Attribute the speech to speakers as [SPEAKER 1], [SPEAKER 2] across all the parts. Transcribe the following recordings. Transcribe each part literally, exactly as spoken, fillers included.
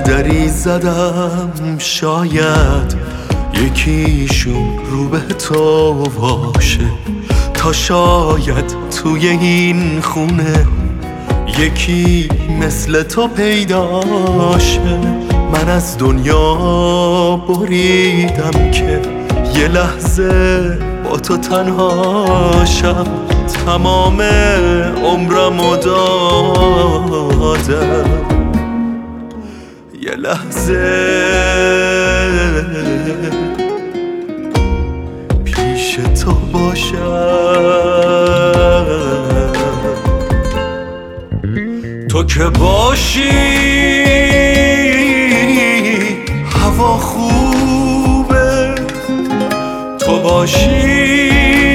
[SPEAKER 1] دری زدم شاید یکیشون رو به تو باشه، تا شاید توی این خونه یکی مثل تو پیداشه. من از دنیا بریدم که یه لحظه با تو تنهاشم، تمام عمرمو دادم یه لحظه پیش تو باشم. تو که باشی هوا خوبه، تو باشی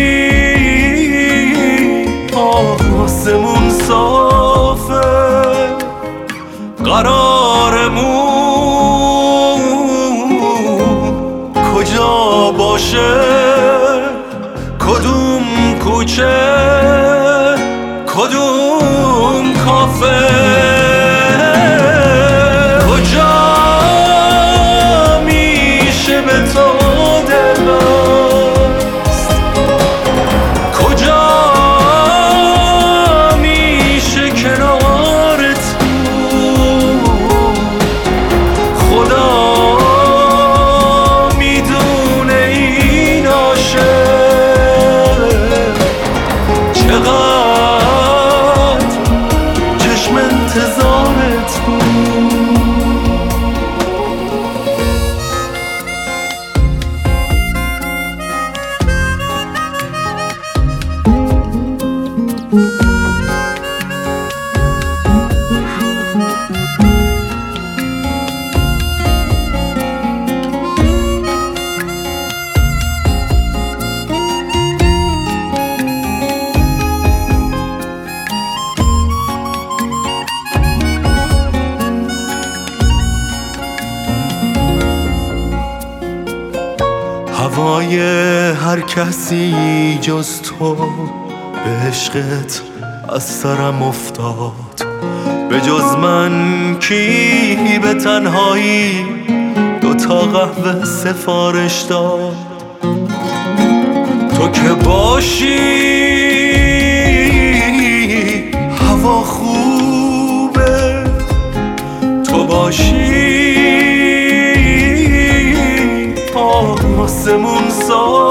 [SPEAKER 1] آسمون صافه، قرارمون کجا باشه، کدوم کوچه کدوم کافه، کجا میشه به تو دل بست، کجا میشه کنارت بود. خدا میدونه این عاشق چقدر چشم انتظارت بود. هوای هر کسی جز تو به عشقت از سرم افتاد، به جز من کی به تنهایی دوتا قهوه سفارش داد. تو که باشی هوا خوبه، تو باشی آسمون صاف،